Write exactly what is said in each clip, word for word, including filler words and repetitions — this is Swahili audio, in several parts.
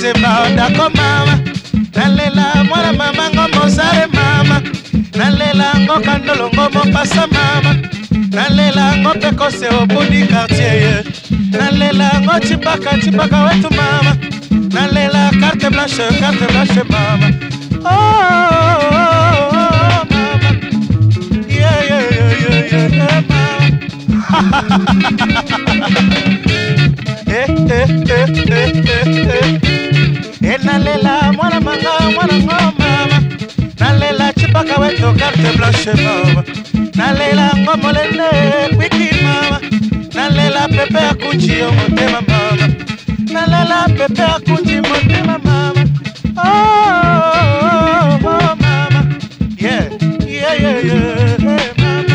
nzemba dako mama nalela mwana mama ngo mozale mama nalela ngo kandolo ngo mopasa mama nalela ngo pekose obudi quartier nalela ngo chipaka chipaka wetu mama nalela carte blanche carte blanche mama oh, oh, oh, oh mama yeah yeah yeah yeah yeah mama eh eh eh eh eh eh nalela mwana manga mwana ngo mama nalela chipaka wetu carte blanche mama nalela ngo molene kwiki mama nalela pepe akunji yo motema mama nalela pepe akunji motema mama oh, oh, oh, oh mama yeah yeah yeah yeah mama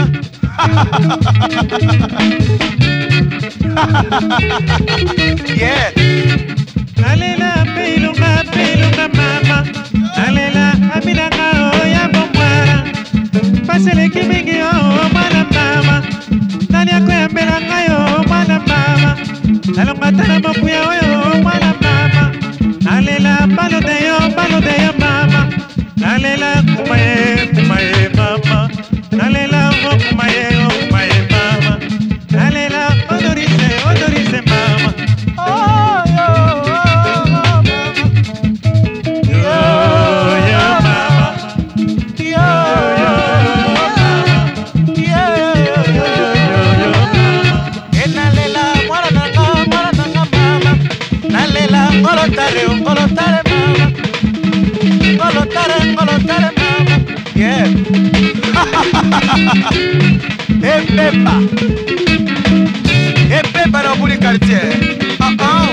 yeah nalela pelunga pelunga mama nalela aminanga oya bomwara pasele kimingi o mwana mama nani akoyambela ngayo mwana mama nalonga tala mokuya oyo mwana mama nalela balodeyo balodeyo mama nalela kumaye kumaye mama nalela ngo kumaye ngo kumaye mama nalela odorise odorise mama oh yo oh, mama yo yo mama yo yo mama yo yo yo yo mama enalela mwana nanga mwana nanga mama nalela ngolotare ngolotare mama ngolotare ngolotare mama yeah Epepa Epepa no buli quartier ah ah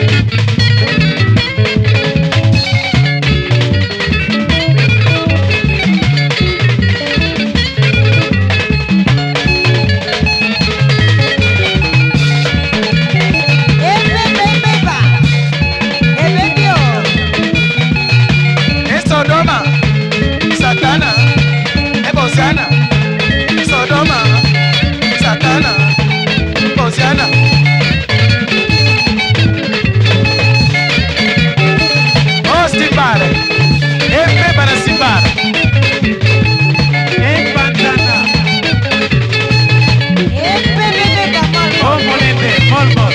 Sodoma Satana Ebosiana Sodoma Satana Ebosiana Oh stipare Epe para stipare e pantana e pepe gamal oh molete molmol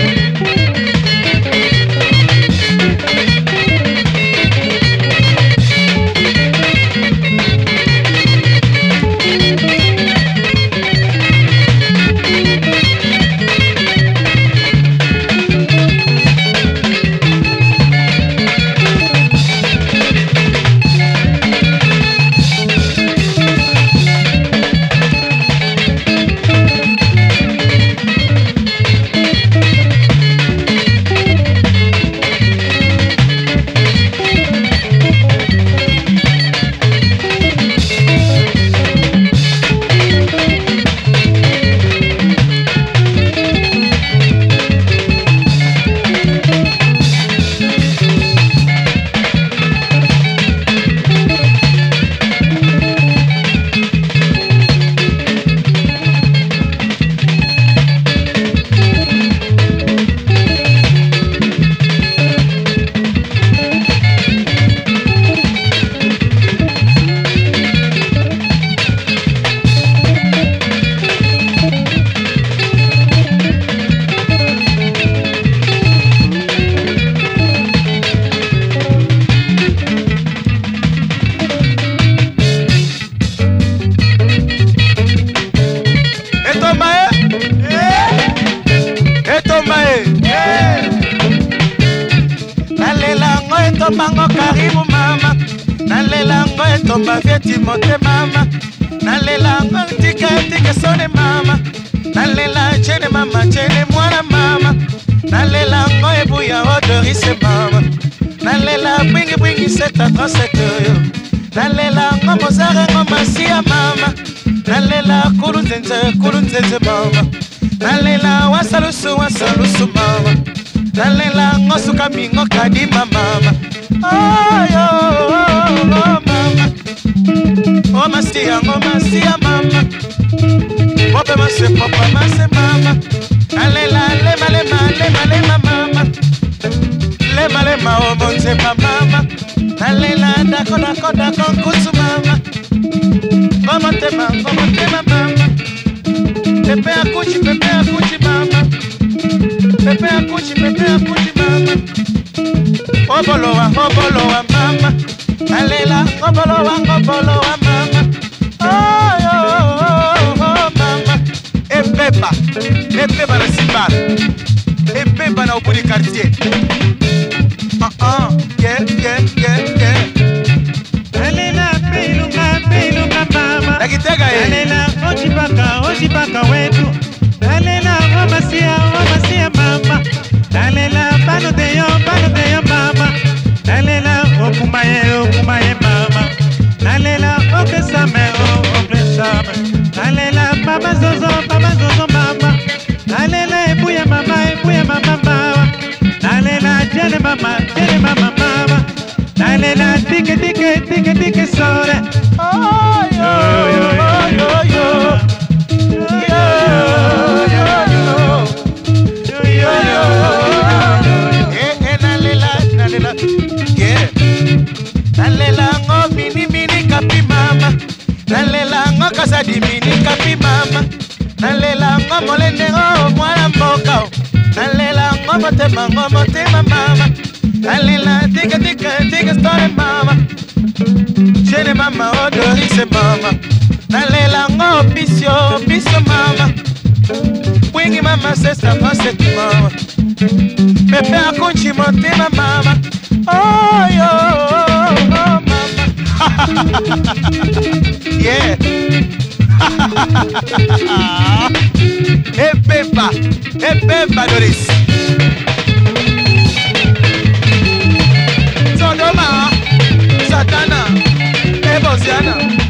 Mango karibu mama nalela ngo etomba vieti mote mama nalela ngo tika tika sone mama nalela chene mama chene mwana mama nalela ngo ebuya odorise mama nalela bwingi bwingi seta trosete yo nalela ngo mozare ngo masia mama nalela kurunzenze kurunzenze mama nalela wasalusu wasalusu mama nalela ngo suka mingo kadima mama oh yo oh, oh mama oh masia ngo masia mama pope mase pope mase mama nalela lema lema lema lema mama lema lema motema o motema mama nalela dako dako dako nkusu mama o motema o motema mama pepe akuchi pepe akuchi mama pepe akuchi pepe akuchi mama obolowa obolowa mama nalela obolowa obolowa mama oh yo oh, oh mama ebeba ebeba na simbala ebeba na ubuni quartier ah ah yeah yeah yeah yeah nalela pelunga pelunga mama nakitega yeye nalela ojibaka ojibaka wetu nalela wamasia wamasia mama nalela bano deyo bano deyo mama nalela okumaye okumaye mama nalela okesame oklesame nalela mama zozo mama zozo mama nalela ebuya mama ebuya mama mama nalela jene mama jene mama mama nalela tike tike tike tike sore oh yo yo yo yo yo yo yo yo eh eh nalela nalela yeah nalela ngo mini mini kapi mama nalela ngo kasadi mini kapi mama nalela ngo molende ngo mwana mboka nalela ngo motema ngo motema mama nalela tika tika tika story mama jene mama odorise mama nalela ngo pisio pisio mama wingi mama sesta maseti mama pepe akunchi motema mama oh yo oh, oh mama yeah ebeba ebeba Doris Sodoma Satana Ebosiana